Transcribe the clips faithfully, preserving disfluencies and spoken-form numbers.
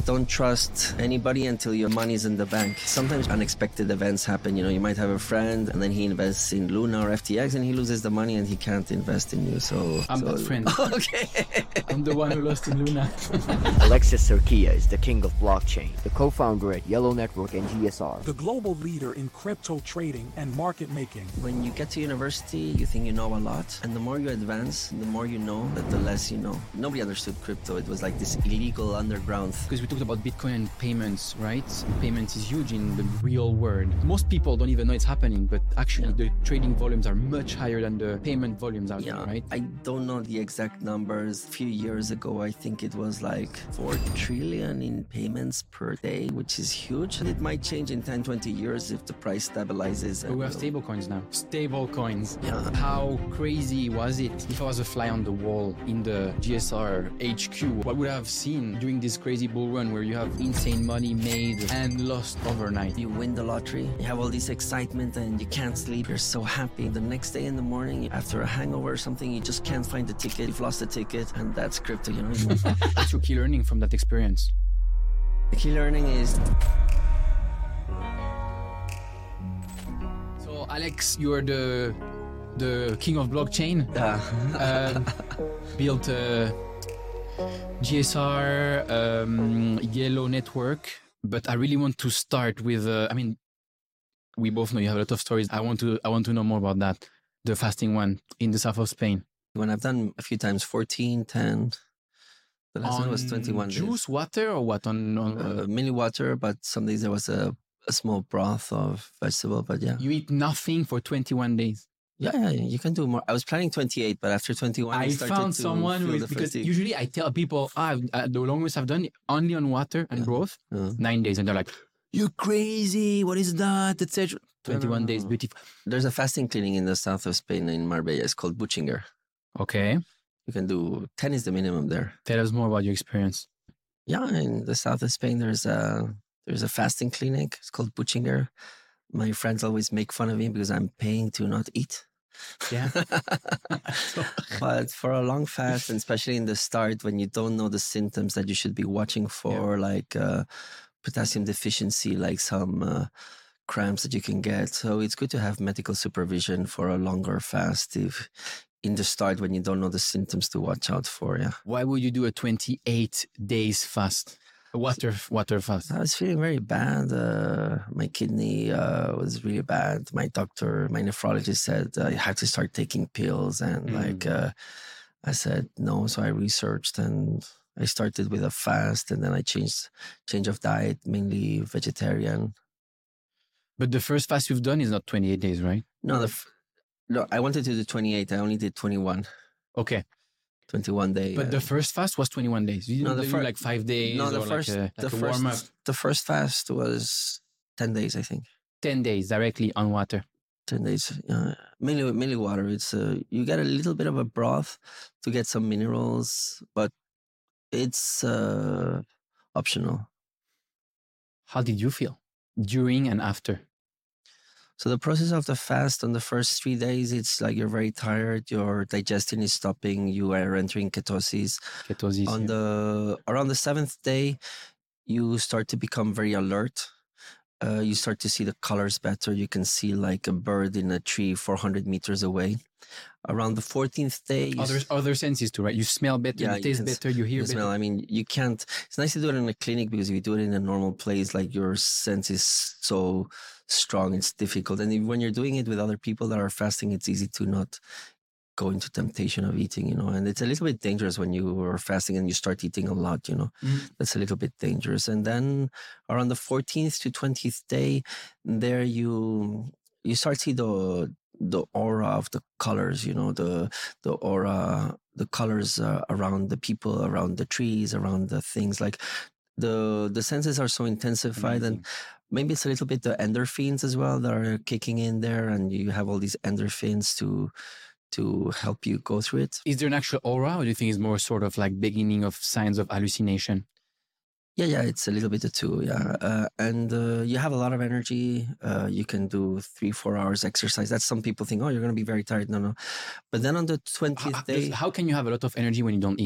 don't trust anybody until your money's in the bank. Sometimes unexpected events happen. You know, you might have a friend and then he invests in Luna or F T X and he loses the money and he can't invest in you. So I'm so, that friend. Okay. I'm the one who lost in Luna. Alexis Sarkia is the king of blockchain, the co-founder at Yellow Network and G S R. The global leader in crypto trading and market making. When you get to university, you think you know a lot. And the more you advance, the more you know, that the less you know. Nobody understood crypto. It was like this illegal underground. Because we talked about Bitcoin and payments, right? Payments is huge in the real world. Most people don't even know it's happening, but actually yeah. the trading volumes are much higher than the payment volumes out yeah, there, right? I don't know the exact numbers. A few years ago, I think it was like four trillion in payments per day, which is huge. It might change in ten, twenty years if the price stabilizes. But we have stable coins now. Stable coins. Yeah. How crazy was it? If I was a fly on the wall in the G S R H Q, what would I have seen during this crazy bull run where you have insane money made and lost overnight? You win the lottery, you have all this excitement and you can't sleep. You're so happy. The next day in the morning, after a hangover or something, you just can't find the ticket. You've lost the ticket, and that's crypto, you know? What's your key learning from that experience? The key learning is... So, Alex, you're the the king of blockchain. Yeah. uh, built a G S R, um, Yellow Network. But I really want to start with, uh, I mean, we both know you have a lot of stories. I want to I want to know more about that. The fasting one in the south of Spain. When I've done a few times, fourteen, ten... The last on one was twenty-one juice, days. water, or what? On, on uh, uh, mainly water, but some days there was a, a small broth of vegetable. But yeah, you eat nothing for twenty-one days. Yeah, yeah, yeah, you can do more. I was planning twenty-eight, but after twenty-one, I, I started found to someone feel with the because fatigue. usually I tell people, ah, uh, the longest I've done only on water and Yeah. broth, Yeah. nine days, and they're like, "You're crazy! What is that?" et cetera. Twenty-one no, days, no. beautiful. There's a fasting clinic in the south of Spain in Marbella. It's called Buchinger. Okay, You can do ten is the minimum there. tell us more about your experience. Yeah, in the south of Spain, there's a there's a fasting clinic. It's called Buchinger. My friends always make fun of me because I'm paying to not eat. Yeah. But for a long fast, and especially in the start when you don't know the symptoms that you should be watching for, yeah. like uh, potassium deficiency, like some uh, cramps that you can get. So it's good to have medical supervision for a longer fast if in the start when you don't know the symptoms to watch out for. Yeah. Why would you do a twenty-eight days fast? A water water fast? I was feeling very bad. Uh, my kidney uh, was really bad. My doctor, my nephrologist said uh, you have to start taking pills. And mm. like uh, I said, no. So I researched and I started with a fast and then I changed change of diet, mainly vegetarian. But the first fast you've done is not twenty-eight days, right? No, the f- no, I wanted to do twenty-eight. I only did twenty-one. Okay. twenty-one day. But uh, the first fast was twenty-one days. You didn't no, the do fir- like five days no, the or first, like a, the like a first, warm-up? the first fast was ten days, I think. ten days directly on water. ten days. Uh, mainly, mainly water. It's uh, you get a little bit of a broth to get some minerals, but it's uh, optional. How did you feel during and after? So the process of the fast on the first three days, it's like you're very tired, your digestion is stopping, you are entering ketosis. Ketosis. On yeah. the around the seventh day, you start to become very alert. Uh, you start to see the colors better. You can see like a bird in a tree four hundred meters away. Around the fourteenth day, you other s- other senses too, right? You smell better, Yeah, you you taste can s- better, you hear you better. smell. I mean, you can't. It's nice to do it in a clinic because if you do it in a normal place, like your sense is so strong, it's difficult. And if, when you're doing it with other people that are fasting, it's easy to not go into temptation of eating, you know. And it's a little bit dangerous when you are fasting and you start eating a lot, you know. Mm. That's a little bit dangerous. And then around the fourteenth to twentieth day, there you you start to see the the aura of the colors, you know, the the aura, the colors uh, around the people, around the trees, around the things. Like the the senses are so intensified. Amazing. And maybe it's a little bit the endorphins as well that are kicking in there, and you have all these endorphins to to help you go through it. Is there an actual aura, or do you think it's more sort of like beginning of signs of hallucination? Yeah, yeah, it's a little bit of two, yeah. Uh, and uh, you have a lot of energy. Uh, you can do three, four hours exercise. That's some people think, oh, you're going to be very tired. No, no. But then on the twentieth How, day... how can you have a lot of energy when you don't eat?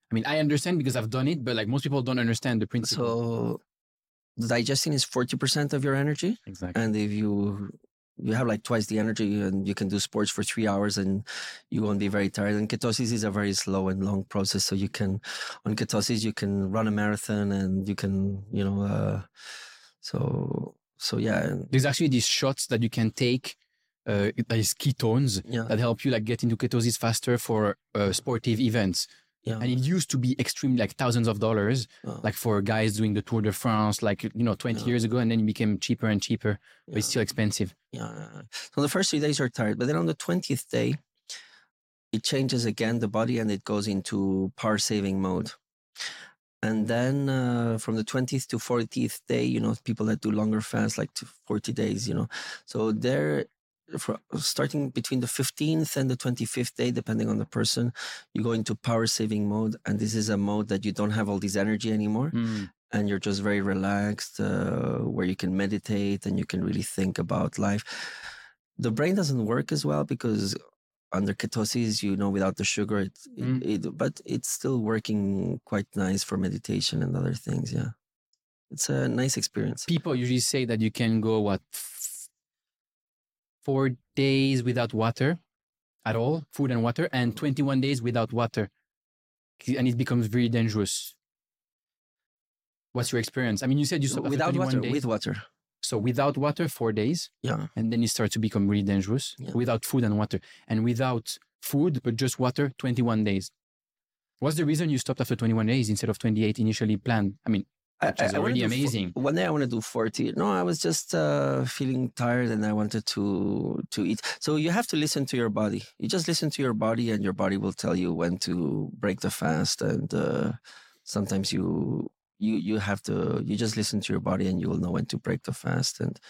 I mean, I understand because I've done it, but like most people don't understand the principle. So the digesting is forty percent of your energy. Exactly. And if you you have like twice the energy and you can do sports for three hours and you won't be very tired. And ketosis is a very slow and long process. So you can, on ketosis, you can run a marathon and you can, you know, uh, so, so yeah. There's actually these shots that you can take, uh, these ketones Yeah. that help you like get into ketosis faster for uh, sportive events. Yeah. And it used to be extremely like thousands of dollars, Oh. like for guys doing the Tour de France, like, you know, twenty Yeah. years ago, and then it became cheaper and cheaper, but it's Yeah. still expensive. Yeah. So the first three days are tired, but then on the twentieth day, it changes again the body and it goes into power saving mode. And then uh, from the twentieth to fortieth day, you know, people that do longer fasts, like to forty days, you know, so they're for starting between the fifteenth and the twenty-fifth day, depending on the person, you go into power saving mode. And this is a mode that you don't have all this energy anymore. Mm. And you're just very relaxed, uh, where you can meditate and you can really think about life. The brain doesn't work as well because under ketosis, you know, without the sugar, it, Mm. it, it, but it's still working quite nice for meditation and other things. Yeah. It's a nice experience. People usually say that you can go, what, f- four days without water at all, food and water, and twenty-one days without water. And it becomes very dangerous. What's your experience? I mean, you said you stopped after Without twenty-one water, days. with water. So without water, four days, Yeah. and then it starts to become really dangerous. Yeah. Without food and water. And without food, but just water, twenty-one days. What's the reason you stopped after twenty-one days instead of twenty-eight initially planned? I mean, which is wanna already do fo- amazing. One day I want to do forty. No, I was just uh, feeling tired and I wanted to to eat. So you have to listen to your body. You just listen to your body and your body will tell you when to break the fast. And uh, sometimes you you you have to, you just listen to your body and you will know when to break the fast. And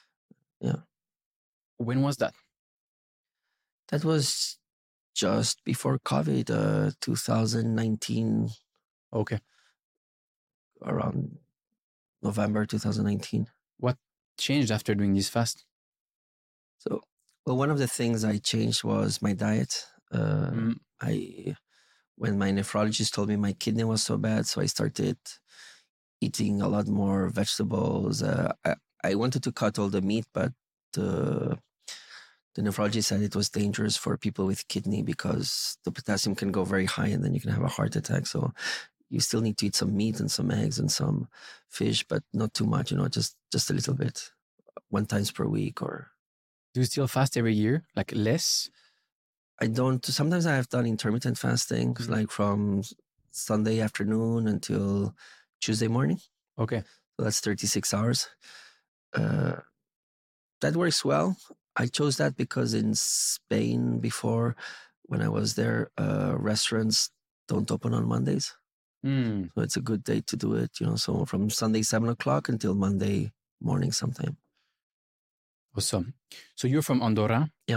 When was that? that was just before COVID, uh, two thousand nineteen, Okay. around November two thousand nineteen. Changed after doing this fast? So, well, one of the things I changed was my diet. Uh, Mm. I, when my nephrologist told me my kidney was so bad, so I started eating a lot more vegetables. Uh, I, I wanted to cut all the meat, but the the nephrologist said it was dangerous for people with kidney because the potassium can go very high and then you can have a heart attack. So you still need to eat some meat and some eggs and some fish, but not too much, you know, just just a little bit, one times per week. Or Do you still fast every year? Like less? I don't. Sometimes I have done intermittent fasting, Mhm. like from s- Sunday afternoon until Tuesday morning. Okay. So that's thirty-six hours. Uh, that works well. I chose that because in Spain before, when I was there, uh, restaurants don't open on Mondays. Mm. So it's a good day to do it, you know. So from Sunday seven o'clock until Monday morning sometime. Awesome. So you're from Andorra. Yeah.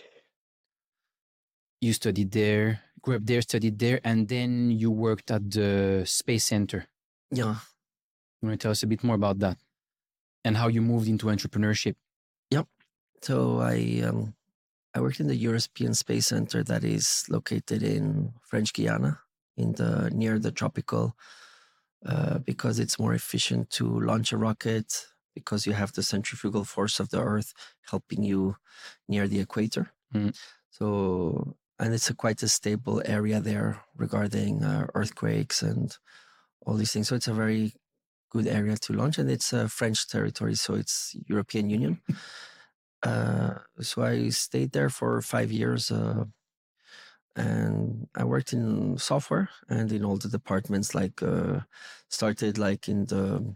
You studied there, grew up there, studied there, and then you worked at the Space Center. Yeah. You want to tell us a bit more about that and how you moved into entrepreneurship? So I um, I worked in the European Space Center that is located in French Guiana, in the near the tropical, uh, because it's more efficient to launch a rocket because you have the centrifugal force of the Earth helping you near the equator. Mm. So and it's a quite a stable area there regarding uh, earthquakes and all these things. So it's a very good area to launch, and it's a French territory, so it's European Union. Uh, so I stayed there for five years, uh, and I worked in software and in all the departments. Like uh, started like in the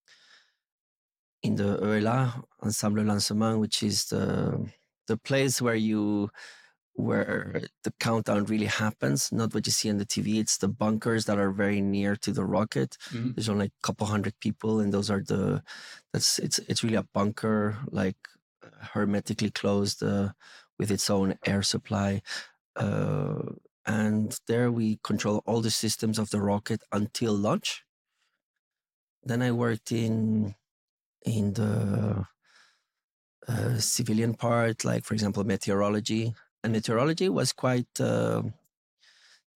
in the E L A, Ensemble Lancement, which is the the place where you where the countdown really happens. Not what you see on the T V. It's the bunkers that are very near to the rocket. Mhm. There's only a couple hundred people, and those are the that's it's it's really a bunker, like hermetically closed, uh, with its own air supply. Uh, and there we control all the systems of the rocket until launch. Then I worked in in the uh, civilian part, like for example meteorology. And meteorology was quite uh,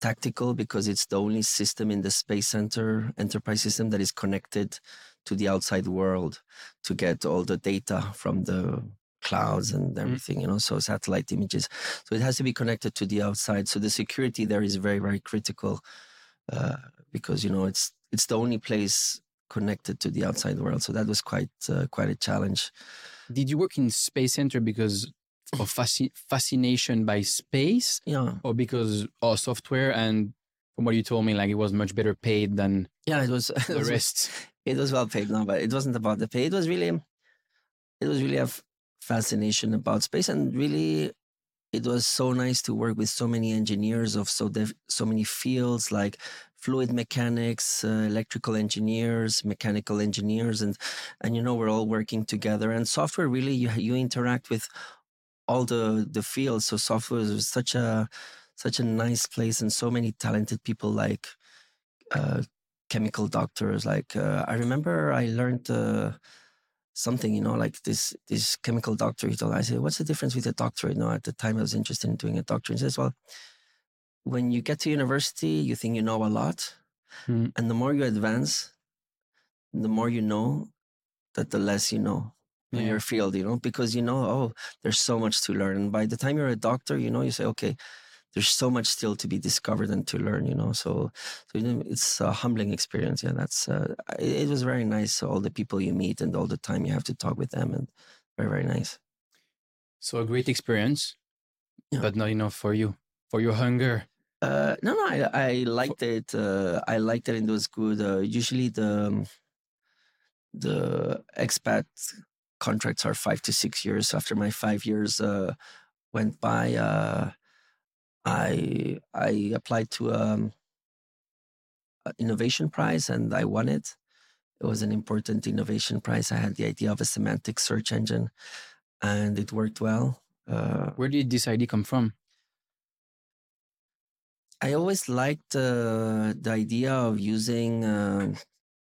tactical because it's the only system in the Space Center enterprise system that is connected to the outside world to get all the data from the clouds and everything, you know, so satellite images. So it has to be connected to the outside. So the security there is very, very critical uh, because, you know, it's it's the only place connected to the outside world. So that was quite uh, quite a challenge. Did you work in Space Center because of fasci- fascination by space, Yeah. or because of software? And from what you told me, like it was much better paid than Yeah, it was it the was, rest. it was well paid, no, but it wasn't about the pay. It was really it was really a f- fascination about space, and really it was so nice to work with so many engineers of so def- so many fields like fluid mechanics, uh, electrical engineers, mechanical engineers, and and you know we're all working together. And software really you you interact with all the the fields. So software is such a such a nice place, and so many talented people like uh, chemical doctors. Like uh, I remember I learned. Uh, something, you know, like this this chemical doctor, he told me, I said, what's the difference with a doctorate? You know, at the time I was interested in doing a doctorate. He says, well, when you get to university, you think you know a lot. Mm. And the more you advance, the more you know that the less you know in Yeah. your field, you know, because you know, oh, there's so much to learn. And by the time you're a doctor, you know, you say, okay, there's so much still to be discovered and to learn, you know. So, so you know, it's a humbling experience. Yeah, that's uh, it, it was very nice. All the people you meet and all the time you have to talk with them, and very very nice. So a great experience, Yeah. but not enough for you, for your hunger. Uh, no, no, I I liked it. Uh, I liked it, and it was good. Uh, usually the um, the expat contracts are five to six years. So after my five years uh, went by, uh, I I applied to um, an innovation prize and I won it. It was an important innovation prize. I had the idea of a semantic search engine, and it worked well. Uh, Where did this idea come from? I always liked uh, the idea of using uh,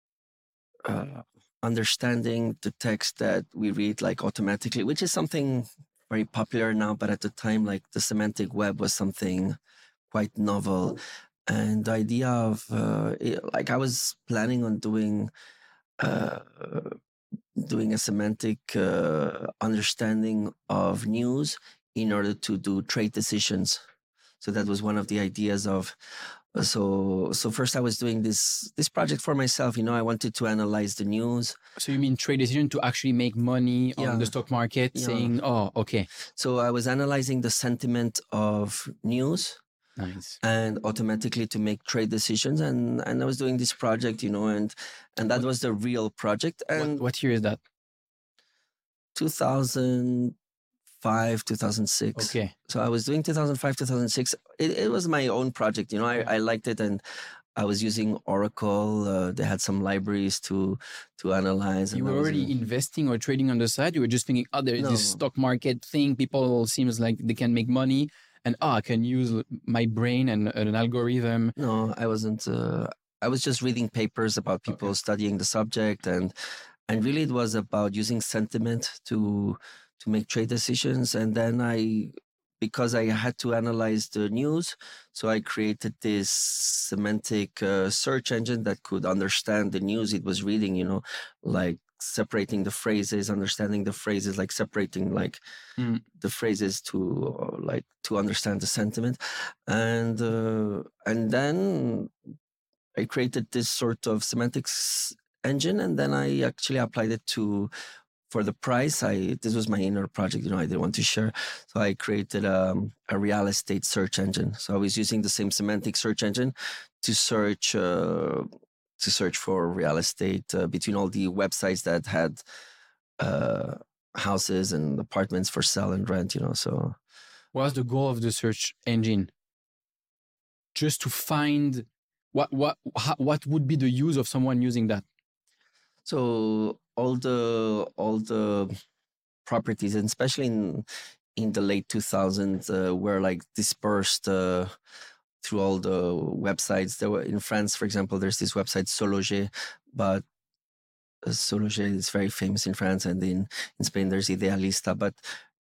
uh, understanding the text that we read like automatically, which is something very popular now. But at the time, like the semantic web was something quite novel, and the idea of uh, it, like I was planning on doing. Uh, doing a semantic uh, understanding of news in order to do trade decisions. So that was one of the ideas of. uh, So so first I was doing this this project for myself. You know, I wanted to analyze the news. So you mean trade decision to actually make money on Yeah. the stock market, Yeah. saying, oh, okay, So I was analyzing the sentiment of news nice. and automatically to make trade decisions. And and I was doing this project, you know, and and that was the real project. And What, what year is that? two thousand five, two thousand six. Okay. So I was doing two thousand five, two thousand six. It, it was my own project, you know. I, I liked it, and I was using Oracle. Uh, they had some libraries to to analyze. You and were I was already in- investing or trading on the side. You were just thinking, oh, there's this No. stock market thing. People seems like they can make money, and oh, I can use my brain and an algorithm. No, I wasn't. Uh, I was just reading papers about people Okay. studying the subject, and and really it was about using sentiment to to make trade decisions. And then I, because I had to analyze the news, so I created this semantic uh, search engine that could understand the news it was reading. You know, like separating the phrases, understanding the phrases, like separating like Mm. the phrases to uh, like to understand the sentiment, and uh, and then I created this sort of semantics engine, and then I actually applied it to for the price. I this was my inner project, you know. I didn't want to share, so I created um, a real estate search engine. So I was using the same semantic search engine to search uh, to search for real estate uh, between all the websites that had uh, houses and apartments for sale and rent, you know. So What's the goal of the search engine? Just to find what what how, what would be the use of someone using that? So all the all the properties, and especially in in the late two thousands, uh, were like dispersed uh, through all the websites. There were in France, for example, there's this website Sologer, but uh, Sologer is very famous in France, and in in Spain there's Idealista. But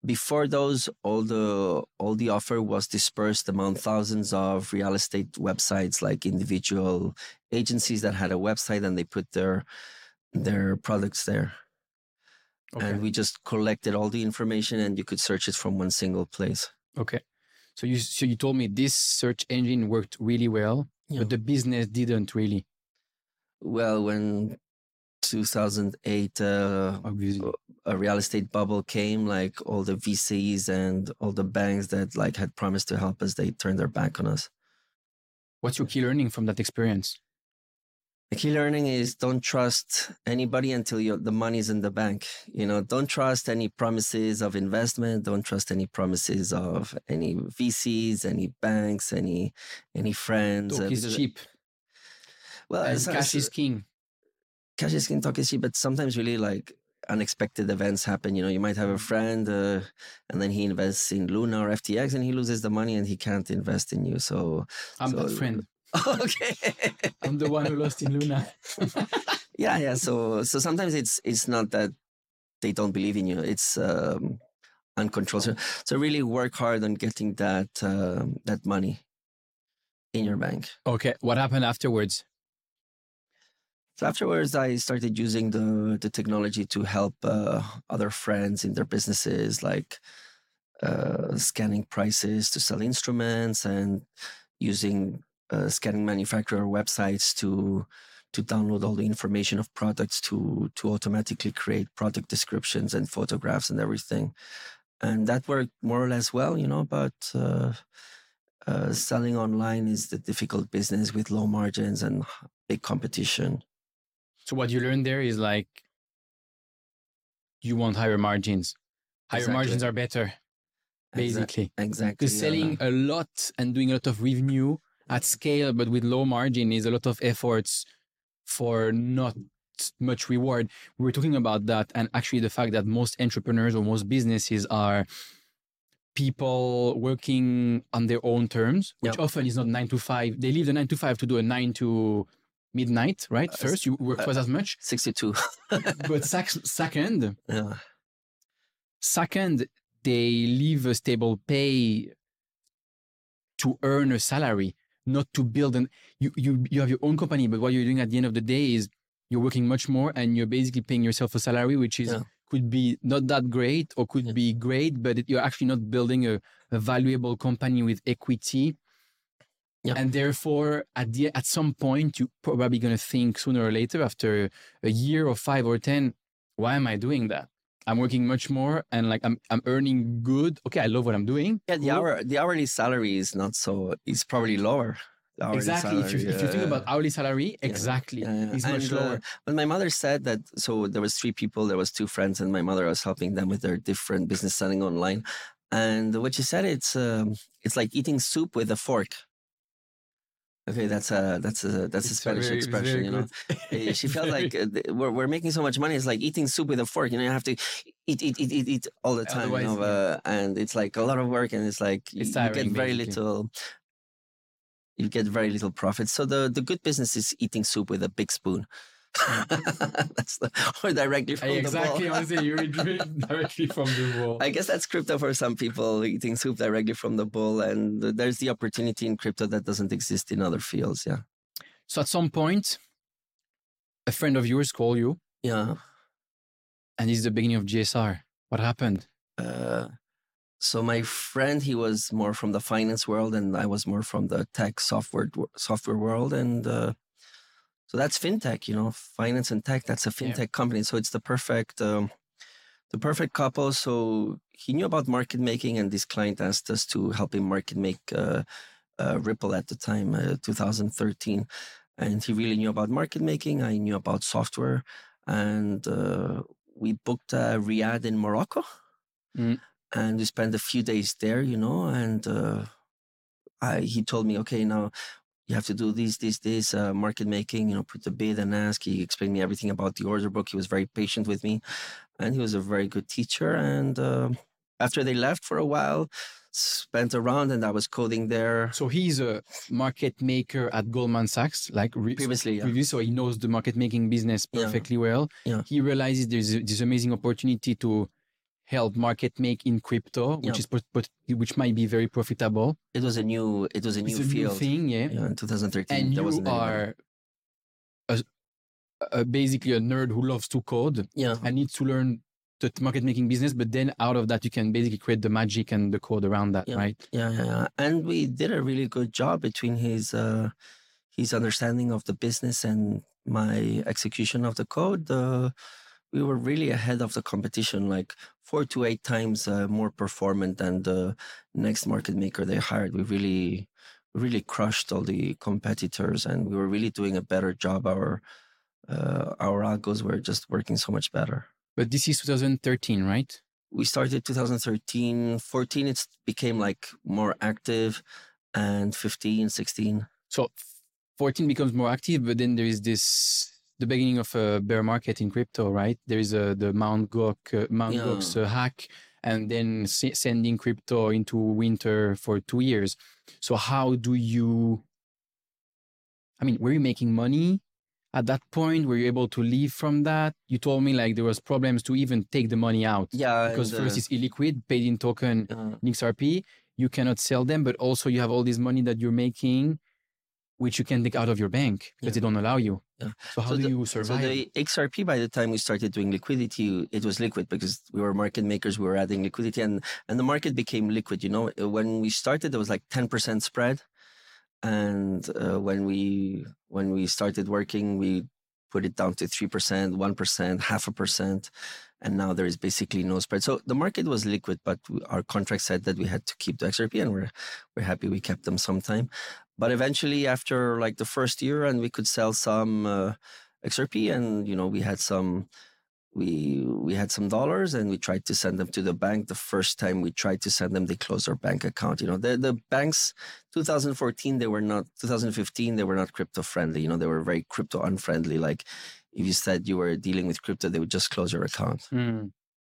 before those, all the all the offer was dispersed among thousands of real estate websites, like individual agencies that had a website and they put their their products there. Okay. And we just collected all the information and you could search it from one single place. Okay. So you so you told me this search engine worked really well, Yeah. but the business didn't really. Well, when two thousand eight uh, Obviously. a real estate bubble came, like all the V Cs and all the banks that like had promised to help us, they turned their back on us. What's your key learning from that experience? The key learning is don't trust anybody until you the money's in the bank. You know, don't trust any promises of investment. Don't trust any promises of any V Cs, any banks, any any friends. Talk uh, is because- cheap Well, and it's- cash is king. cash is king, talk is cheap, but sometimes really like unexpected events happen. You know, you might have a friend uh, and then he invests in Luna or F T X and he loses the money and he can't invest in you. So, I'm so- that friend. okay. I'm the one who lost in Luna. yeah, yeah. So, so sometimes it's it's not that they don't believe in you. It's um, uncontrolled. So, so really work hard on getting that um, that money in your bank. Okay. What happened afterwards? So afterwards, I started using the the technology to help uh, other friends in their businesses, like uh, scanning prices to sell instruments and using uh, scanning manufacturer websites to to download all the information of products to to automatically create product descriptions and photographs and everything. And that worked more or less well, you know, but uh, uh, selling online is the difficult business with low margins and big competition. So what you learned there is like you want higher margins. Higher Exactly. margins are better, basically. Exactly. Because selling a lot and doing a lot of revenue at scale, but with low margin, is a lot of efforts for not much reward. We were talking about that, and actually the fact that most entrepreneurs or most businesses are people working on their own terms, which Yep. often is not nine to five. They leave the nine to five to do a nine to midnight, right? Uh, First, you work twice as much, sixty-two. but sec- second, yeah. Second, they leave a stable pay to earn a salary, not to build an. You you you have your own company, but what you're doing at the end of the day is you're working much more, and you're basically paying yourself a salary, which is Yeah. could be not that great or could Yeah. be great, but it, you're actually not building a, a valuable company with equity. Yeah. And therefore, at the at some point, you're probably going to think sooner or later, after a year or five or ten, why am I doing that? I'm working much more, and like I'm I'm earning good. Okay, I love what I'm doing. Yeah, the Cool. hour the hourly salary is not so is probably lower. The hourly Exactly. if you salary, if you think yeah. about hourly salary, exactly, Yeah, yeah. it's much And, uh, lower. When my mother said that, so there was three people, there was two friends, and my mother was helping them with their different business selling online. And what she said, it's um, it's like eating soup with a fork. Okay, that's a that's a that's a It's Spanish very- it's expression, very you know. good. Eh, She felt like uh, th- we're we're making so much money. It's like eating soup with a fork. You know, you have to eat eat eat eat eat all the time. You Otherwise, know, uh, and it's like a lot of work, and it's like It's you tiring, get very basically. little. You get very little profit. So the the good business is eating soup with a big spoon. That's the, or directly from Exactly. the bowl. Honestly, you read directly from the wall. I guess that's crypto for some people, eating soup directly from the bowl, and there's the opportunity in crypto that doesn't exist in other fields. Yeah, So at some point, a friend of yours called you, yeah. and it's the beginning of G S R. What happened? Uh, so my friend, he was more from the finance world, and I was more from the tech software software world, and uh, so that's fintech. You know, finance and tech. That's a fintech Yeah. company. So it's the perfect, um, the perfect couple. So he knew about market making, and this client asked us to help him market make uh, uh, Ripple at the time, uh, two thousand thirteen, and he really knew about market making. I knew about software, and uh, we booked uh, Riyadh in Morocco. Mm. And we spent a few days there, you know, and uh, I, he told me, okay, now you have to do this, this, this, uh, market making, you know, put the bid and ask. He explained me everything about the order book. He was very patient with me, and he was a very good teacher. And uh, after they left for a while, spent around, and I was coding there. So he's a market maker at Goldman Sachs, like re- Previously, yeah. previous, so he knows the market making business Yeah. perfectly well. Yeah. He realizes there's a- this amazing opportunity to help market make in crypto, which Yeah. is pot- pot- which might be very profitable. It was a new, it was a new It's a new field. thing, yeah. Yeah, in twenty thirteen, And there you wasn't anybody. are a, a, basically a nerd who loves to code Yeah, and needs to learn the market making business, but then out of that you can basically create the magic and the code around that, Yeah. right? yeah, yeah, yeah. And we did a really good job between his uh, his understanding of the business and my execution of the code. Uh, we were really ahead of the competition, like four to eight times uh, more performant than the next market maker they hired. We really, really crushed all the competitors, and we were really doing a better job. Our uh, our algos were just working so much better. But this is twenty thirteen, right? We started twenty thirteen, fourteen, it became like more active, and fifteen, sixteen. So fourteen becomes more active, but then there is this the beginning of a bear market in crypto, right? There is a the Mount Gox uh, Mount Yeah. Gox uh, hack, and then s- sending crypto into winter for two years. So how do you? I mean, were you making money at that point? Were you able to leave from that? You told me like there was problems to even take the money out Yeah. because and, uh, first it's illiquid, paid in token, uh, in X R P. You cannot sell them, but also you have all this money that you're making, which you can take out of your bank because Yeah. they don't allow you. Yeah. So how So do the- you So survive? the X R P, by the time we started doing liquidity, it was liquid because we were market makers. We were adding liquidity, and and the market became liquid. You know, when we started, there was like ten percent spread, and uh, when we when we started working, we put it down to three percent, one percent, half a percent, and now there is basically no spread. So the market was liquid, but our contract said that we had to keep the X R P, and we're we're happy we kept them some time. But eventually, after like the first year, and we could sell some uh, X R P, and you know we had some we we had some dollars, and we tried to send them to the bank. The first time we tried to send them, they closed our bank account. You know, the the banks, twenty fourteen, they were not. twenty fifteen, they were not crypto friendly. You know, they were very crypto unfriendly. Like if you said you were dealing with crypto, they would just close your account. Hmm.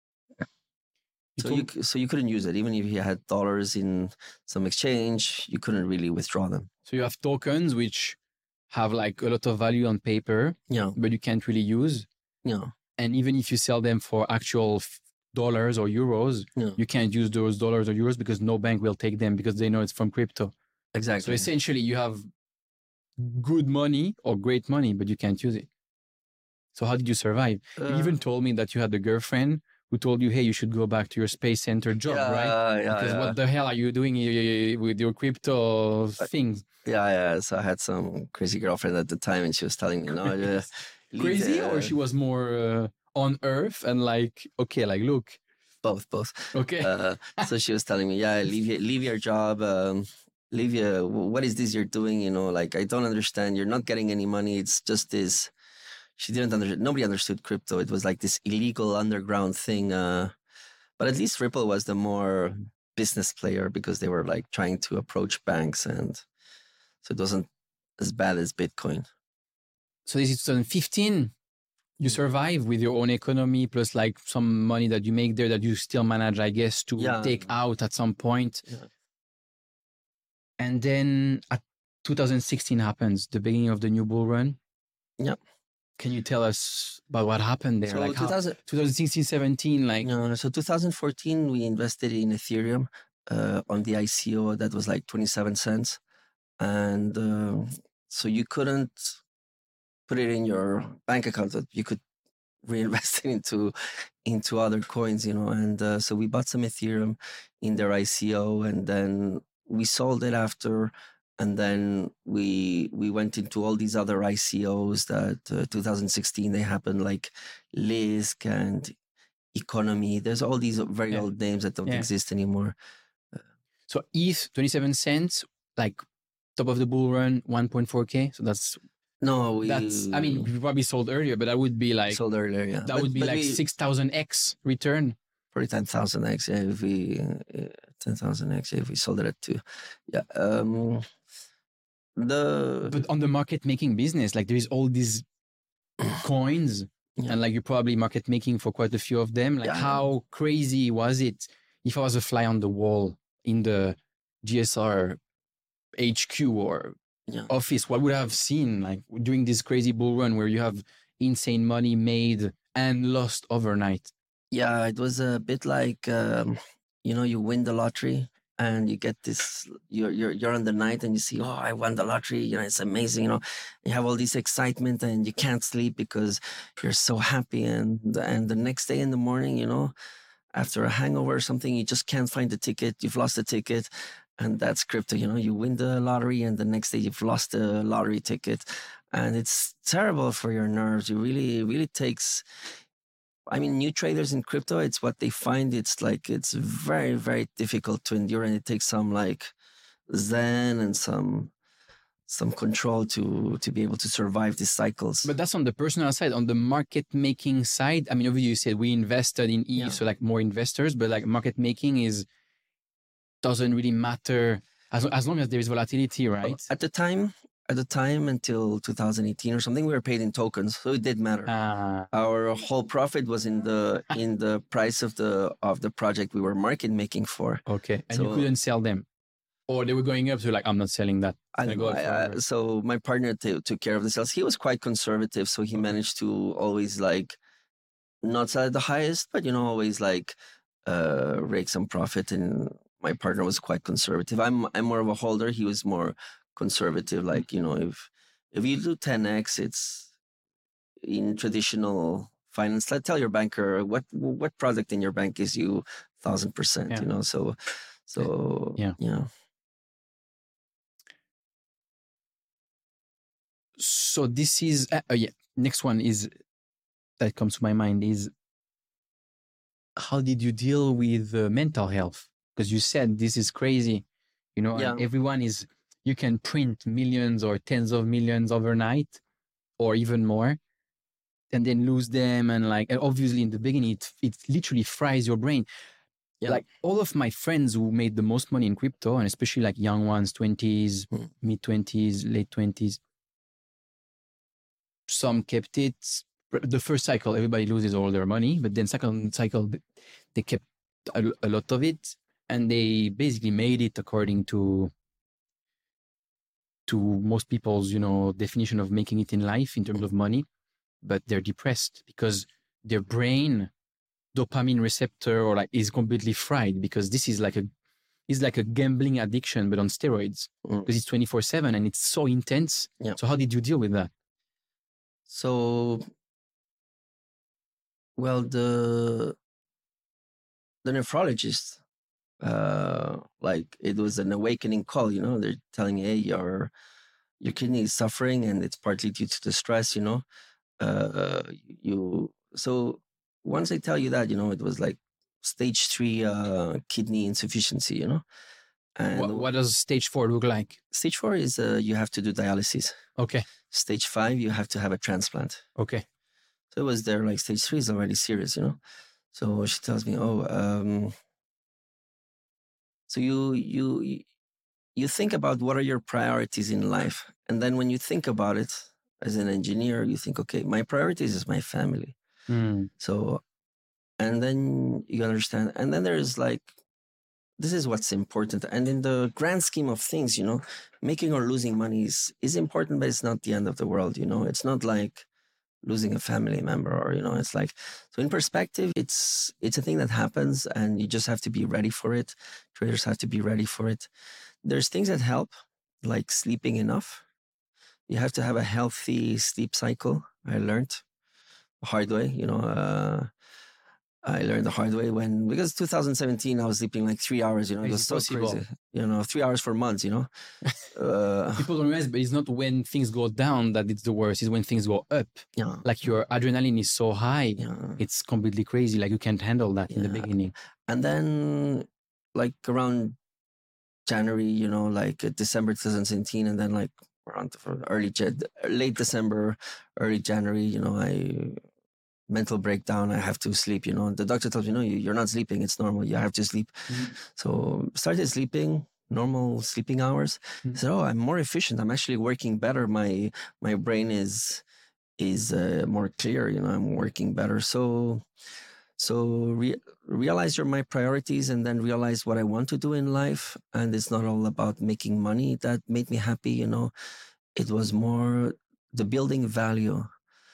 You So told- you so you couldn't use it, even if you had dollars in some exchange. You couldn't really withdraw them. so you have tokens which have like a lot of value on paper, Yeah, but you can't really use. yeah, And even if you sell them for actual f- dollars or euros, yeah. you can't use those dollars or euros because no bank will take them because they know it's from crypto. So Exactly. essentially, you have good money or great money, but you can't use it. So how did you survive? You Uh, even told me that you had a girlfriend who told you, "Hey, you should go back to your space center job, yeah, right? Yeah, Because yeah. what the hell are you doing uh, with your crypto things? Yeah, yeah. So I had some crazy girlfriend at the time, and she was telling me, "No, uh, leave Crazy, the- or she was more uh, on Earth and like, okay, like look, both, both." okay, Uh, so she was telling me, "Yeah, leave your leave your job. Um, leave your. What is this you're doing? You know, like I don't understand. You're not getting any money. It's just this." She didn't understand. Nobody understood crypto. It was like this illegal underground thing. Uh, but at least Ripple was the more business player because they were like trying to approach banks, and so it wasn't as bad as Bitcoin. so this is twenty fifteen. You survive with your own economy plus like some money that you make there that you still manage, I guess, to Yeah. take out at some point. Yeah. And then at twenty sixteen happens, the beginning of the new bull run. Yep. Can you tell us about what happened there? So like how, two thousand, twenty sixteen, seventeen, like no, no, so twenty fourteen, we invested in Ethereum uh, on the I C O that was like twenty-seven cents. And uh, so you couldn't put it in your bank account, but you could reinvest it into into other coins, you know. And uh, so we bought some Ethereum in their I C O, and then we sold it after. And then we we went into all these other I C Os that uh, twenty sixteen they happened, like Lisk and Economy. There's all these very Yeah. old names that don't Yeah. exist anymore. so E T H, twenty-seven cents, like top of the bull run, one point four K. So that's, No, we that's, I mean, we probably sold earlier, but that would be like, sold earlier, yeah. that But- would be but like we- six thousand X return. Probably ten thousand X, yeah, if we, uh, ten thousand X, yeah, if we sold it at two. Yeah. Um, the, But on the market making business, like there is all these coins Yeah. and like you're probably market making for quite a few of them. Like Yeah. how crazy was it if I was a fly on the wall in the G S R H Q or yeah. office, what would I have seen like during this crazy bull run where you have insane money made and lost overnight? Yeah, it was a bit like um, you know, you win the lottery and you get this. You're you're you're on the night and you see, oh, I won the lottery. You know, it's amazing. You know, you have all this excitement and you can't sleep because you're so happy. And and the next day in the morning, you know, after a hangover or something, you just can't find the ticket. You've lost the ticket. And that's crypto. You know, you win the lottery and the next day you've lost the lottery ticket. And it's terrible for your nerves. It really, really takes. I mean, new traders in crypto, it's what they find. It's like, it's very, very difficult to endure. And it takes some like zen and some some control to to be able to survive these cycles. But that's on the personal side. On the market making side, I mean, obviously you said we invested in E, Yeah. so like more investors, but like market making is doesn't really matter as, as long as there is volatility, right? At the time, at the time until two thousand eighteen or something, we were paid in tokens, so it did matter. Uh, Our whole profit was in the in the price of the of the project we were market making for. okay. And you So- couldn't sell them. Or they were going up, so like, I'm not selling that. I, Gonna go up I- forever. I- so my partner t- took care of the sales. He was quite conservative, so he Okay. managed to always like not sell at the highest, but you know, always like uh rake some profit. And my partner was quite conservative. I'm I'm more of a holder. He was more conservative. Like, you know, if if you do ten x, it's in traditional finance. Let tell your banker what what product in your bank gives you thousand percent. Yeah. You know, so so Yeah. yeah. So this is, uh, uh, yeah, next one is, that comes to my mind is, how did you deal with uh, mental health? Because you said this is crazy, you know, and Yeah. everyone is, you can print millions or tens of millions overnight or even more and then lose them. And like, and obviously in the beginning, it, it literally fries your brain. Yeah. Like all of my friends who made the most money in crypto, and especially like young ones, twenties, Mm. mid twenties, late twenties, some kept it. The first cycle, everybody loses all their money, but then second cycle, they kept a, a lot of it, and they basically made it according to to most people's, you know, definition of making it in life in terms of money. But they're depressed because their brain dopamine receptor or like is completely fried, because this is like a is like a gambling addiction but on steroids, Mm. because it's twenty-four seven and it's so intense. Yeah. So how did you deal with that? So, well, the the nephrologist, uh, like it was an awakening call. You know, they're telling me, hey, your your kidney is suffering, and it's partly due to the stress. You know, uh, you. So once they tell you that, you know, it was like stage three uh, kidney insufficiency. You know, and What, what does stage four look like? stage four is uh, you have to do dialysis. Okay. Stage five, you have to have a transplant. Okay. So it was there, like stage three is already serious, you know. So she tells me, "Oh, um, so you you you think about what are your priorities in life, and then when you think about it as an engineer, you think, okay, my priorities is my family. Mm. So, and then you understand, and then there's like, this is what's important. And in the grand scheme of things, you know, making or losing money is is important, but it's not the end of the world. You know, it's not like losing a family member, or you know, it's like, so in perspective, it's it's a thing that happens, and you just have to be ready for it. Traders have to be ready for it. There's things that help, like sleeping enough. You have to have a healthy sleep cycle. I learned the hard way, you know. Uh, I learned the hard way when, because two thousand seventeen, I was sleeping like three hours, you know, it Is was it so possible? crazy. You know, three hours for months, you know. Uh, People don't realize, but it's not when things go down that it's the worst. It's when things go up. yeah, Like your adrenaline is so high, yeah. it's completely crazy. Like you can't handle that in the Yeah. beginning. And then, like around January, you know, like uh, December twenty seventeen, and then like around for early, Jan- late December, early January, you know, I mental breakdown. I have to sleep. You know, the doctor tells me, no, you, you're not sleeping. It's normal. You have to sleep. Mhm. So started sleeping, normal sleeping hours. Mhm. I said, oh, I'm more efficient. I'm actually working better. My my brain is is uh, more clear. You know, I'm working better. So so re- realize your my priorities, and then realize what I want to do in life. And it's not all about making money that made me happy. You know, it was more the building value.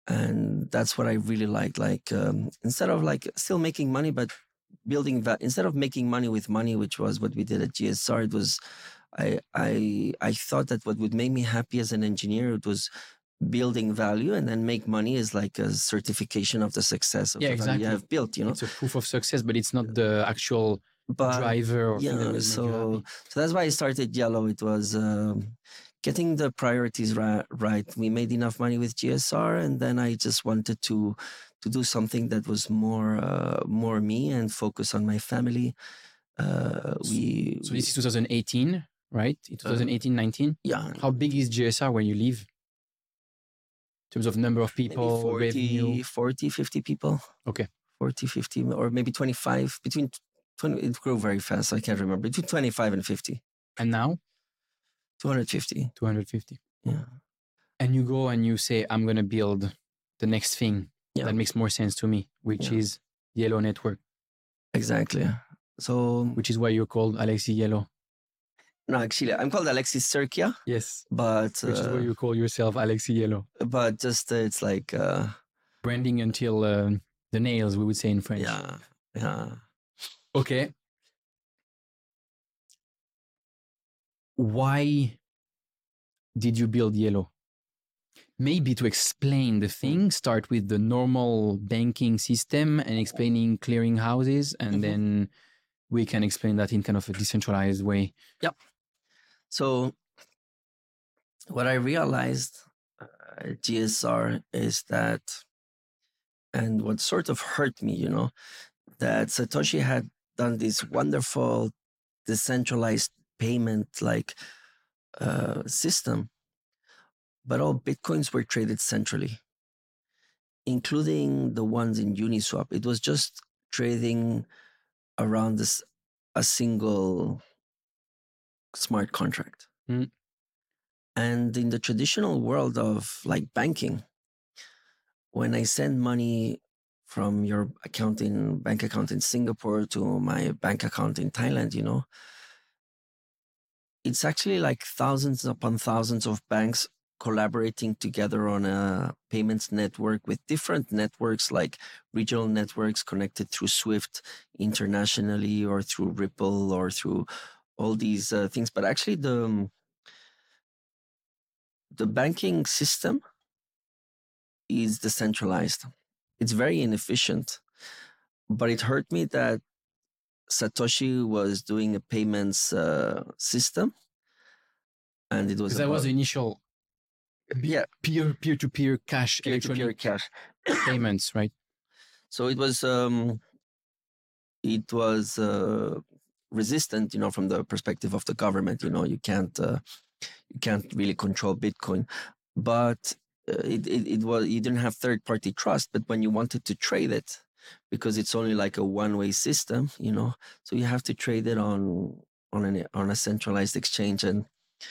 and that's what I really liked. Like um, instead of like still making money, but building that instead of making money with money, which was what we did at G S R, it was I I I thought that what would make me happy as an engineer, it was building value, and then make money is like a certification of the success of Yeah, the value exactly. you have built. You know, It's a proof of success, but it's not the actual but driver or thing that yeah, will make you so happy. so that's why I started Yellow. It was um, getting the priorities ra- right. We made enough money with G S R, and then I just wanted to to do something that was more uh, more me and focus on my family. Uh, we, So we this is twenty eighteen, right? In twenty eighteen, nineteen? yeah, How big is G S R where you live? In terms of number of maybe people, forty, revenue? forty, fifty people. Okay. forty, fifty, or maybe twenty-five. Between twenty, it grew very fast. I can't remember. Between twenty-five and fifty. And now? two hundred fifty. two hundred fifty. Yeah. And you go and you say, I'm going to build the next thing Yeah. that makes more sense to me, which Yeah. is Yellow Network, Exactly. So, which is why you're called Alexis Yellow. no, actually, I'm called Alexis Serkia, Yes. but Which is uh, why you call yourself Alexis Yellow. but just uh, it's like uh, Branding until uh, the nails, we would say in French. yeah, yeah. Okay. Why did you build Yellow? Maybe to explain the thing, start with the normal banking system and explaining clearing houses, and Mhm. then we can explain that in kind of a decentralized way. So, what I realized uh, at G S R is that, and what sort of hurt me, you know, that Satoshi had done this wonderful decentralized payment like uh, system, but all Bitcoins were traded centrally, including the ones in Uniswap. It was just trading around this a single smart contract. Mm. And in the traditional world of like banking, when I send money from your account in bank account in Singapore to my bank account in Thailand, you know, it's actually like thousands upon thousands of banks collaborating together on a payments network with different networks like regional networks connected through Swift internationally or through Ripple or through all these uh, things. But actually the, um, the banking system is decentralized. It's very inefficient, but it hurt me that Satoshi was doing a payments uh, system, and it was Because that was about- the initial yeah peer peer to peer cash peer-to-peer electronic cash. payments, right? So it was um, it was uh, resistant, you know, from the perspective of the government. You know, you can't uh, you can't really control Bitcoin, but uh, it, it it was you didn't have third party trust. But when you wanted to trade it, because it's only like a one way system, you know, so you have to trade it on on an on a centralized exchange, and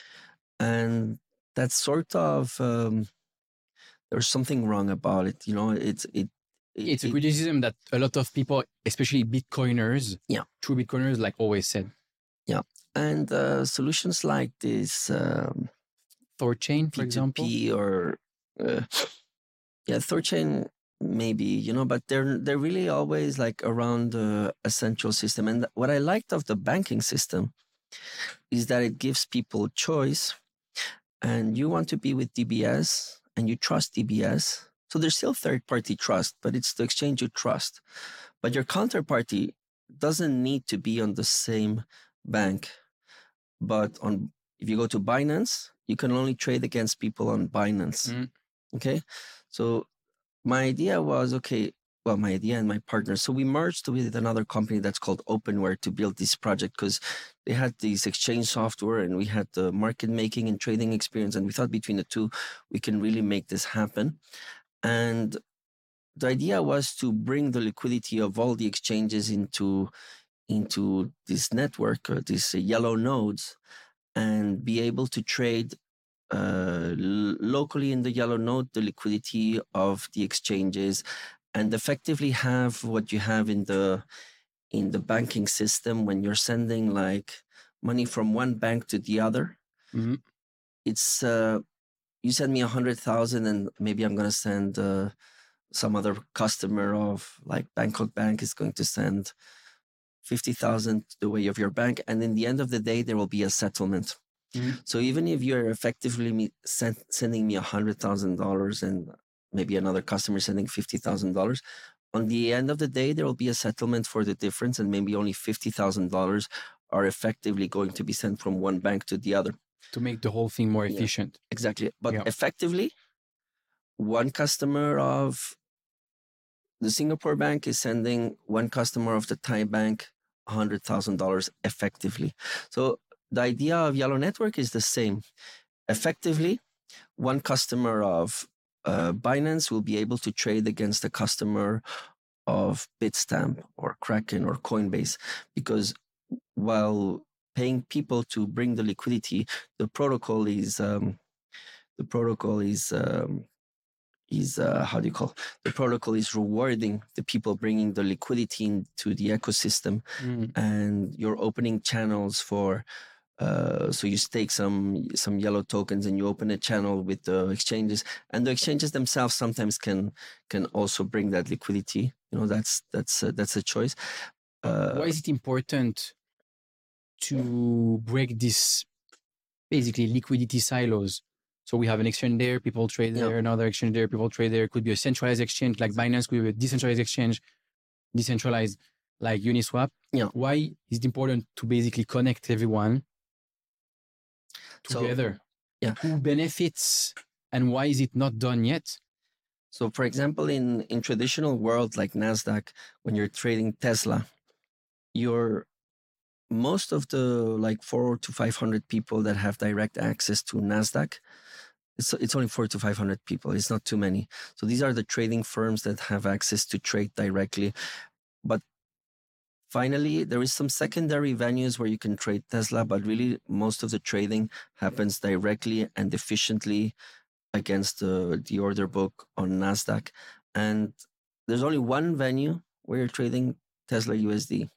and that's sort of um, there's something wrong about it. You know, it's it. it It's a it- criticism that a lot of people, especially Bitcoiners, Yeah. true Bitcoiners, like always said. and uh, solutions like this. Um, Thorchain, for example. P two P or uh, yeah, Thorchain maybe, you know, but they're they're really always like around uh, a central system. And what I liked of the banking system is that it gives people choice, and you want to be with D B S and you trust D B S. So there's still third party trust, but it's the exchange you trust. But your counterparty doesn't need to be on the same bank. But on if you go to Binance, you can only trade against people on Binance. Mm. Okay. So my idea was okay, well, my idea and my partner. So we merged with another company that's called Openware to build this project because they had this exchange software and we had the market making and trading experience. And we thought between the two, we can really make this happen. And the idea was to bring the liquidity of all the exchanges into, into this network, or these yellow nodes, and be able to trade uh, l- locally in the yellow node the liquidity of the exchanges, and effectively have what you have in the in the banking system when you're sending like money from one bank to the other. Mhm. It's uh, you send me a hundred thousand, and maybe I'm gonna send uh, some other customer of like Bangkok Bank is going to send fifty thousand the way of your bank, and in the end of the day, there will be a settlement. Mhm. So even if you're effectively me, send, sending me a hundred thousand dollars and maybe another customer sending fifty thousand dollars, on the end of the day, there will be a settlement for the difference, and maybe only fifty thousand dollars are effectively going to be sent from one bank to the other. To make the whole thing more Yeah. efficient. Exactly. But Yeah. effectively, one customer of the Singapore bank is sending one customer of the Thai bank one hundred thousand dollars effectively. So the idea of Yellow Network is the same. Effectively, one customer of uh, Binance will be able to trade against a customer of Bitstamp or Kraken or Coinbase, because while paying people to bring the liquidity, the protocol is um, the protocol is um, is uh, how do you call the protocol is rewarding the people bringing the liquidity into the ecosystem, Mm. and you're opening channels for. Uh, so you stake some some yellow tokens and you open a channel with the exchanges, and the exchanges themselves sometimes can can also bring that liquidity. You know, that's that's uh, that's a choice. Uh, Why is it important to break this basically liquidity silos? So we have an exchange there, people trade Yeah. there, another exchange there, people trade there. Could be a centralized exchange like Binance, could be a decentralized exchange, decentralized like Uniswap. Yeah. Why is it important to basically connect everyone So, together? yeah. Who benefits and why is it not done yet? So, for example, in in traditional world like Nasdaq, when you're trading Tesla, you're most of the like four to five hundred people that have direct access to Nasdaq. It's it's only four to five hundred people. It's not too many. So these are the trading firms that have access to trade directly. But finally, there is some secondary venues where you can trade Tesla, but really most of the trading happens directly and efficiently against the, the order book on Nasdaq. And there's only one venue where you're trading Tesla U S D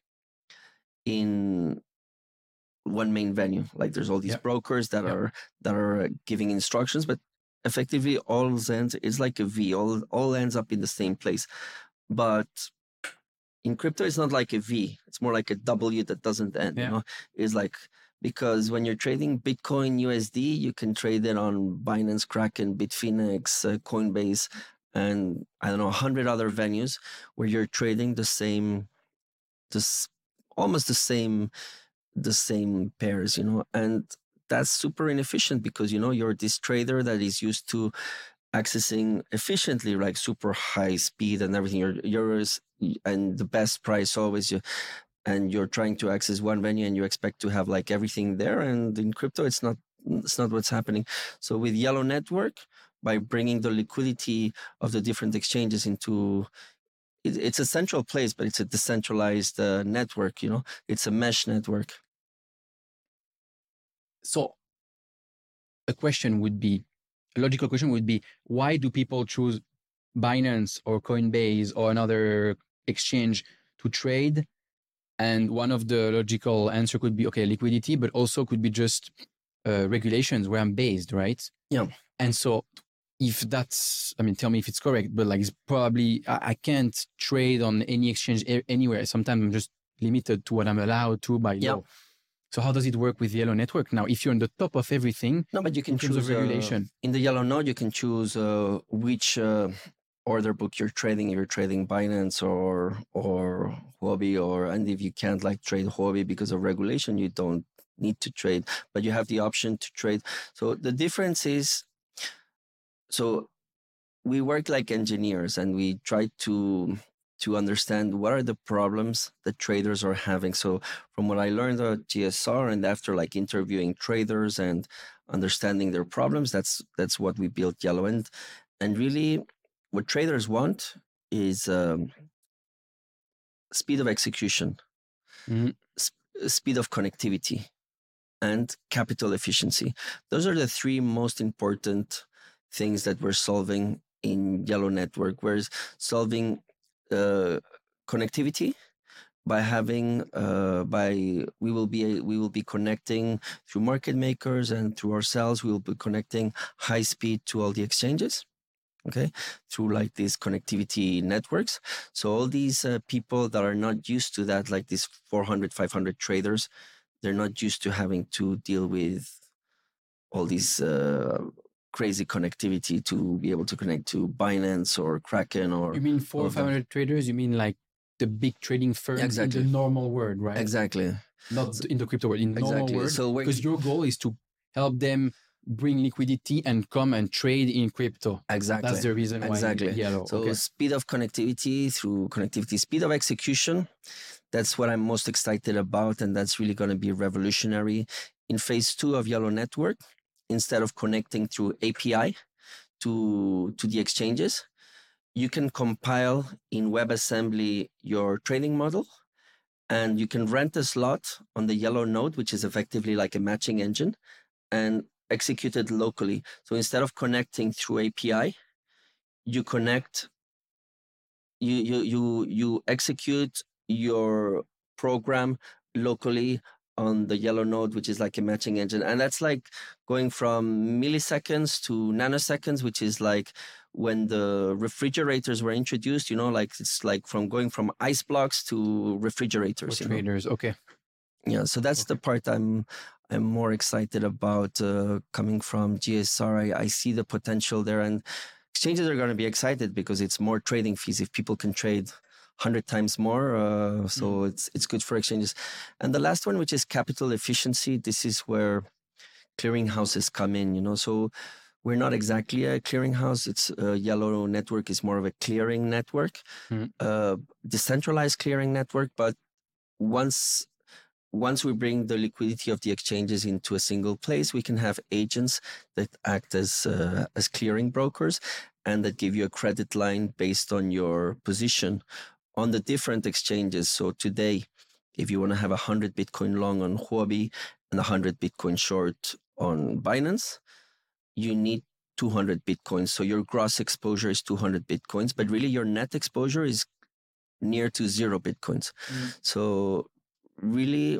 in one main venue. Like there's all these Yeah. brokers that Yeah. are that are giving instructions, but effectively all ends it's like a V. All all ends up in the same place. But in crypto, it's not like a V. It's more like a W that doesn't end. Yeah. You know, it's like because when you're trading Bitcoin U S D, you can trade it on Binance, Kraken, Bitfinex, uh, Coinbase, and I don't know, a hundred other venues where you're trading the same, this almost the same, the same pairs. You know, and that's super inefficient because you know you're this trader that is used to accessing efficiently, like super high speed and everything. You're yours and the best price always. You, and you're trying to access one venue and you expect to have like everything there. And in crypto, it's not it's not what's happening. So with Yellow Network, by bringing the liquidity of the different exchanges into it, it's a central place, but it's a decentralized uh, network. You know, it's a mesh network. So a question would be, a logical question would be, why do people choose Binance or Coinbase or another exchange to trade? And one of the logical answer could be, okay, liquidity, but also could be just uh, regulations where I'm based, right? Yeah. And so if that's, I mean, tell me if it's correct, but like it's probably, I, I can't trade on any exchange a- anywhere. Sometimes I'm just limited to what I'm allowed to by Yeah. law. So how does it work with Yellow Network? Now, if you're on the top of everything, No, but you can in terms choose of uh, regulation. in the Yellow Node. You can choose uh, which uh, order book you're trading. If you're trading Binance or or Huobi, or and if you can't like trade Huobi because of regulation, you don't need to trade, but you have the option to trade. So the difference is, so we work like engineers and we try to to understand what are the problems that traders are having. So from what I learned at G S R and after like interviewing traders and understanding their problems, that's that's what we built Yellow. And and really what traders want is um, speed of execution, Mhm. sp- speed of connectivity, and capital efficiency. Those are the three most important things that we're solving in Yellow Network. We're solving uh, connectivity, by having uh, by we will be we will be connecting through market makers and through ourselves. We will be connecting high speed to all the exchanges, okay, through like these connectivity networks. So all these uh, people that are not used to that, like these four hundred, five hundred traders, they're not used to having to deal with all these uh, crazy connectivity to be able to connect to Binance or Kraken or. You mean four or five hundred traders? You mean like the big trading firms Exactly. in the normal world, right? Exactly. Not in the crypto world, in the normal Exactly. world. So we're- because your goal is to help them bring liquidity and come and trade in crypto. Exactly. That's the reason why Exactly. Yellow. So okay. speed of connectivity through connectivity, speed of execution. That's what I'm most excited about, and that's really going to be revolutionary. In phase two of Yellow Network, instead of connecting through A P I to to the exchanges, you can compile in WebAssembly your trading model, and you can rent a slot on the Yellow node, which is effectively like a matching engine, and execute it locally. So instead of connecting through A P I, you connect, you you you you execute your program locally on the Yellow node, which is like a matching engine. And that's like going from milliseconds to nanoseconds, which is like when the refrigerators were introduced, you know, like it's like from going from ice blocks to refrigerators. For you know? traders, okay. Yeah, so that's Okay. the part I'm I'm more excited about uh, coming from G S R. I, I see the potential there, and exchanges are going to be excited because it's more trading fees. If people can trade one hundred times more, uh, so Mm. it's it's good for exchanges. And the last one, which is capital efficiency, this is where clearinghouses come in. You know, so we're not exactly a clearinghouse. It's uh, Yellow Network is more of a clearing network, Mm. uh, decentralized clearing network. But once once we bring the liquidity of the exchanges into a single place, we can have agents that act as uh, as clearing brokers and that give you a credit line based on your position on the different exchanges. So today, if you want to have one hundred Bitcoin long on Huobi and one hundred Bitcoin short on Binance, you need two hundred Bitcoins. So your gross exposure is two hundred Bitcoins, but really your net exposure is near to zero Bitcoins. Mm. So really,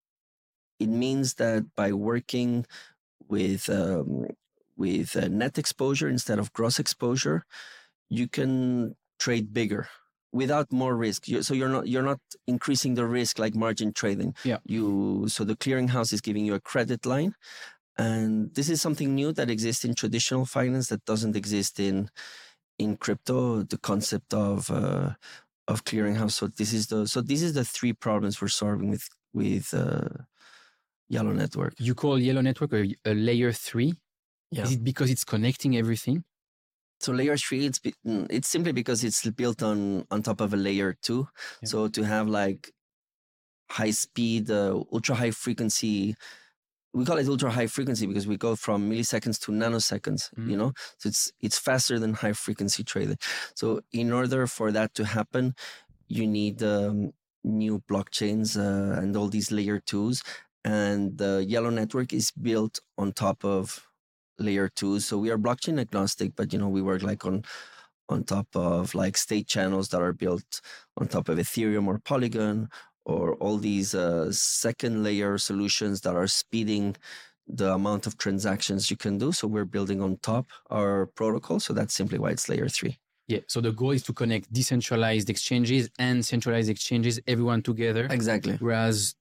it means that by working with um, with uh, net exposure instead of gross exposure, you can trade bigger without more risk. You, so you're not you're not increasing the risk like margin trading. Yeah. You so the clearinghouse is giving you a credit line, and this is something new that exists in traditional finance that doesn't exist in in crypto. The concept of uh, of clearinghouse. So this is the so this is the three problems we're solving with with uh, Yellow Network. You call Yellow Network a, a layer three? Yeah. Is it because it's connecting everything? So layer three, it's be- mm, it's simply because it's built on on top of a layer two. Yeah. So to have like high speed, uh, ultra high frequency, we call it ultra high frequency because we go from milliseconds to nanoseconds. Mm. You know, so it's it's faster than high frequency trading. So in order for that to happen, you need um, new blockchains uh, and all these layer twos. And the Yellow Network is built on top of layer two. So we are blockchain agnostic, but you know we work like on on top of like state channels that are built on top of Ethereum or Polygon, or all these uh, second layer solutions that are speeding the amount of transactions you can do. So we're building on top our protocol. So that's simply why it's layer three. Yeah. So the goal is to connect decentralized exchanges and centralized exchanges, everyone together. Exactly. Whereas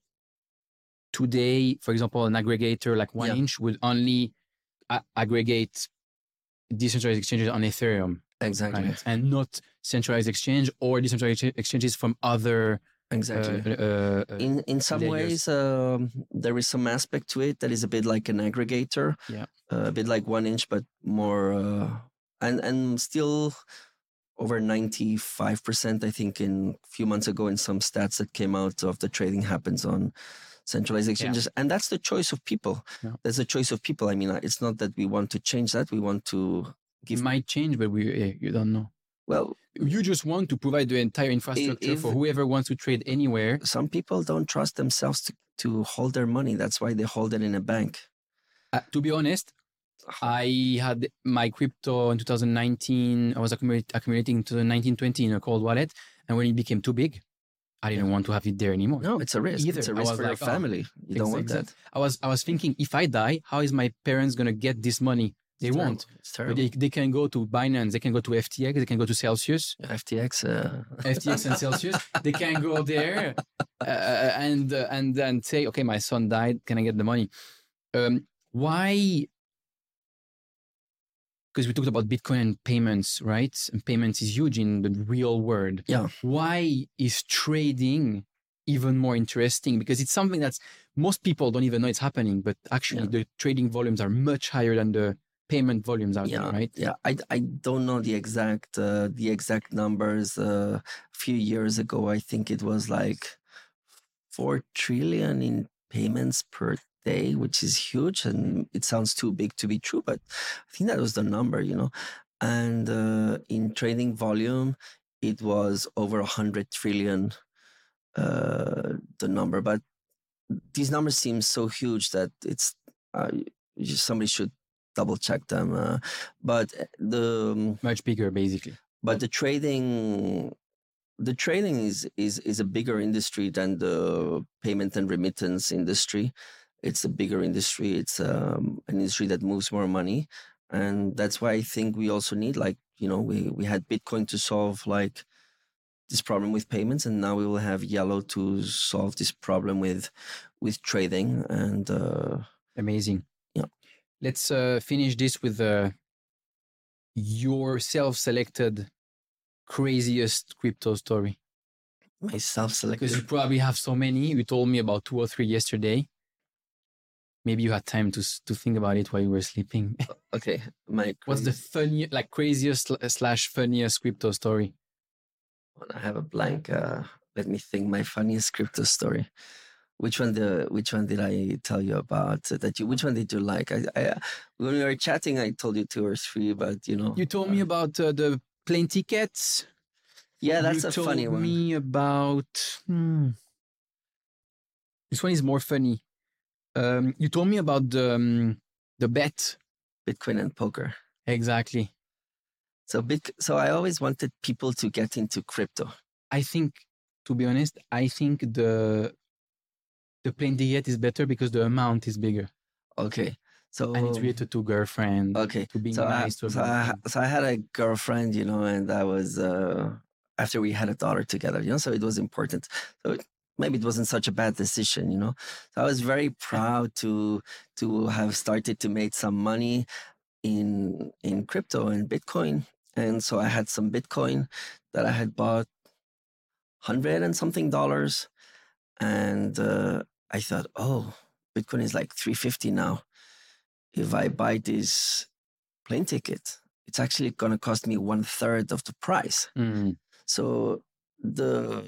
today, for example, an aggregator like one Yeah. inch would only a- aggregate decentralized exchanges on Ethereum, Exactly. right? And not centralized exchange or decentralized ex- exchanges from other. Exactly. Uh, uh, uh, in in some layers. ways, um, there is some aspect to it that is a bit like an aggregator, Yeah. uh, a bit like one inch, but more, uh, and and still over ninety-five percent, I think, in a few months ago in some stats that came out of the trading happens on centralized exchanges. And that's the choice of people. Yeah. That's the choice of people. I mean, it's not that we want to change that. We want to it give, might change, but we eh, you don't know. well, You just want to provide the entire infrastructure if- for whoever wants to trade anywhere. some people don't trust themselves to, to hold their money. That's why they hold it in a bank. Uh, to be honest, I had my crypto in two thousand nineteen. I was accumulate, accumulating in twenty nineteen twenty in a cold wallet. And when it became too big, I didn't want to have it there anymore. No, it's a risk. Either. It's a I risk was for your like, oh, family. You don't want Exactly. that. I was I was thinking, if I die, how is my parents gonna get this money? They It's won't. terrible. It's But terrible. they, they can go to Binance, they can go to F T X, they can go to Celsius, F T X. Uh... F T X and Celsius. They can go there uh, and uh, and then say, okay, my son died. Can I get the money? Um, why? Because we talked about Bitcoin and payments, right? And payments is huge in the real world. Yeah. Why is trading even more interesting? Because it's something that's most people don't even know it's happening, but actually Yeah. the trading volumes are much higher than the payment volumes out Yeah, there, right? yeah. I, I don't know the exact uh, the exact numbers. Uh, a few years ago, I think it was like four trillion in payments per day, which is huge, and it sounds too big to be true, but I think that was the number, you know. And uh, in trading volume, it was over a hundred trillion. Uh, the number, but these numbers seem so huge that it's uh, you- somebody should double check them. Uh, but the Much bigger, basically. but the trading the trading is is is a bigger industry than the payment and remittance industry. It's a bigger industry. It's um, an industry that moves more money, and that's why I think we also need, like, you know, we we had Bitcoin to solve like this problem with payments, and now we will have Yellow to solve this problem with with trading. And uh, Amazing. Yeah. Let's uh, finish this with uh, your self-selected craziest crypto story. my self-selected. Because you probably have so many. You told me about two or three yesterday. Maybe you had time to s- to think about it while you were sleeping. Okay, my What's the crazy- funny, like craziest sl- slash funniest crypto story? I have a blank. Uh, let me think. My funniest crypto story. Which one? The which one did I tell you about? uh, That you? Which one did you like? I, I uh, when we were chatting, I told you two or three, but you know. You told me uh, about uh, the plane tickets. Yeah, that's you a told funny one. me about. Hmm. This one is more funny. Um, you told me about the um, the bet. Bitcoin and poker. Exactly. So big. So I always wanted people to get into crypto. I think, to be honest, I think the the plane ticket is better because the amount is bigger Okay. So and it's related to girlfriend. Okay. To being so I, nice to a so I, girlfriend. so I had a girlfriend, you know, and I was uh, after we had a daughter together, you know, so it was important. So it, maybe it wasn't such a bad decision, you know. So I was very proud to to have started to make some money in in crypto and Bitcoin, and so I had some Bitcoin that I had bought hundred and something dollars, and uh, I thought, oh, Bitcoin is like three fifty now. If I buy this plane ticket, it's actually going to cost me one third of the price. Mm. So the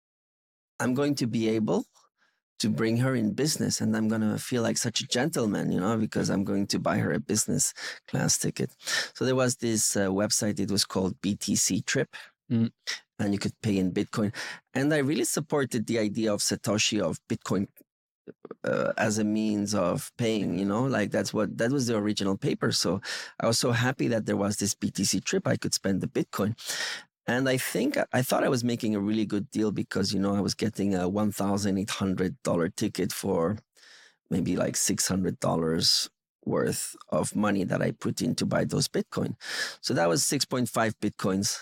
I'm going to be able to bring her in business, and I'm going to feel like such a gentleman, you know, because I'm going to buy her a business class ticket. So there was this uh, website, it was called B T C Trip, Mm. and you could pay in Bitcoin. And I really supported the idea of Satoshi, of Bitcoin uh, as a means of paying, you know, like that's what, that was the original paper. So I was so happy that there was this B T C Trip, I could spend the Bitcoin. And I think I thought I was making a really good deal because, you know, I was getting a one thousand eight hundred dollars ticket for maybe like six hundred dollars worth of money that I put in to buy those Bitcoin. So that was six point five Bitcoins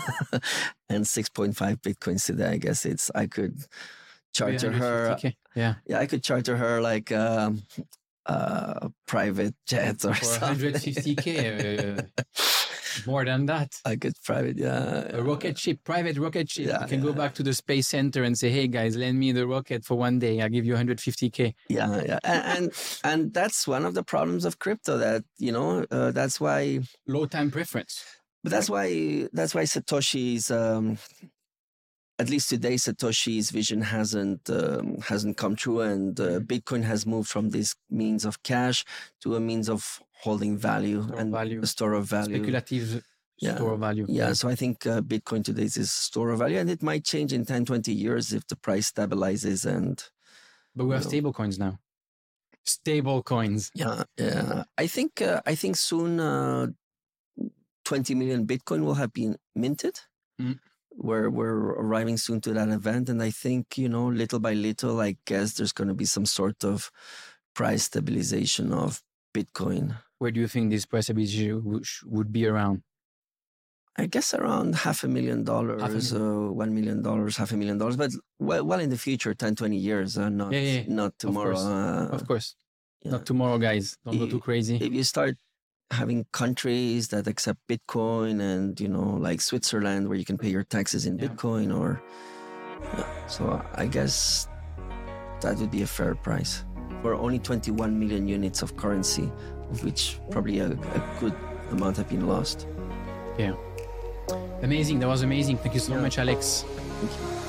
and six point five Bitcoins today. I guess it's, I could charter her. three hundred fifty K. Yeah. Yeah, I could charter her like um, a private jet or For something. one hundred fifty K. Uh, more than that. I could private, yeah. A rocket ship, private rocket ship. Yeah, you can yeah. go back to the space center and say, hey guys, lend me the rocket for one day. I'll give you one hundred fifty K. Yeah, yeah. And, and and that's one of the problems of crypto that, you know, uh, that's why Low time preference. but that's why that's why Satoshi's um at least today Satoshi's vision hasn't um, hasn't come true, and uh, Bitcoin has moved from this means of cash to a means of holding value Store of and value. a store of value. Speculative Yeah. store of value. Yeah, so I think uh, Bitcoin today is a store of value, and it might change in ten, twenty years if the price stabilizes. And But we have No. stable coins now. Stable coins. yeah, yeah, I think uh, I think soon uh, twenty million Bitcoin will have been minted. Mm. we're we're arriving soon to that event, and I think, you know, little by little, I guess there's going to be some sort of price stabilization of Bitcoin. Where do you think this price stabilization would, would be around? I guess around half a million dollars, Half a million. uh, one million dollars, half a million dollars, but well, well in the future, ten, twenty years, uh, not Yeah, yeah, not tomorrow. course. Uh, Of course. yeah. Not tomorrow, guys. Don't go I- too crazy. If you start having countries that accept Bitcoin, and, you know, like Switzerland, where you can pay your taxes in Yeah. Bitcoin, or yeah. So I guess that would be a fair price for only twenty-one million units of currency, of which probably a, a good amount have been lost. Yeah. Amazing. That was amazing. Thank you so Yeah. much, Alex. Thank you.